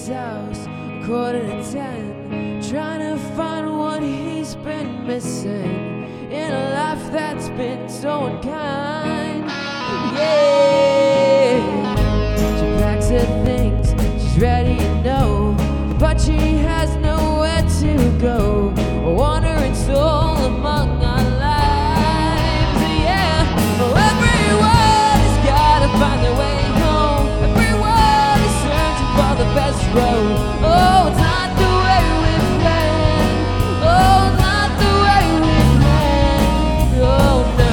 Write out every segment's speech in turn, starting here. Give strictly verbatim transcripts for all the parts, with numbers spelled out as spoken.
his house a quarter to ten, trying to find what he's been missing in a life that's been so unkind. Yeah, she packs her things, she's ready to know, but she has nowhere to go, a wandering soul among our lives. Yeah, oh, everyone's gotta find their way home, everyone is searching for the best road. Oh, it's not the way we planned, oh, not the way we planned, oh no.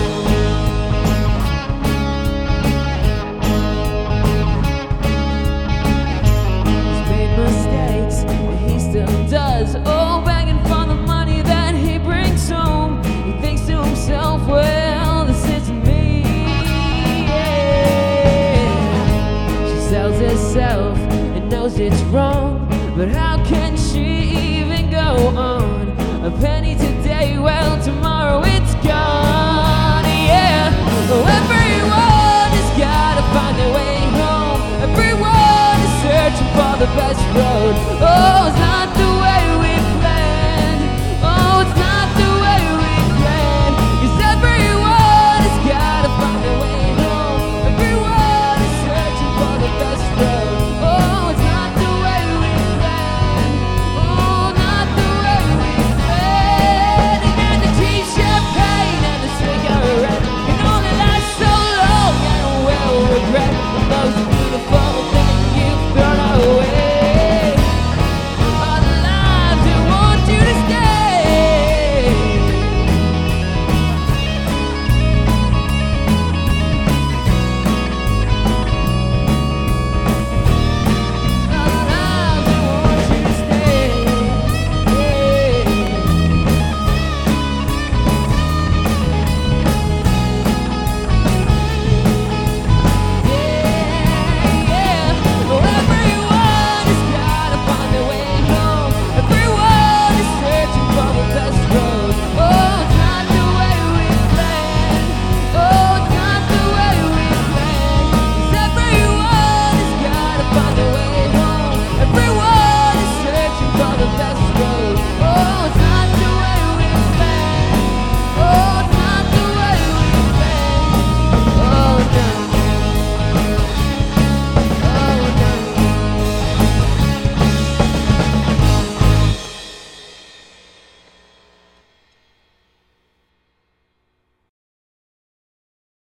He's made mistakes, and he still does, oh, begging for the money that he brings home. He thinks to himself, well, this isn't me. Yeah. She sells herself and knows it's wrong, but how can she even go on? A penny today, well, tomorrow it's gone. Yeah. Oh,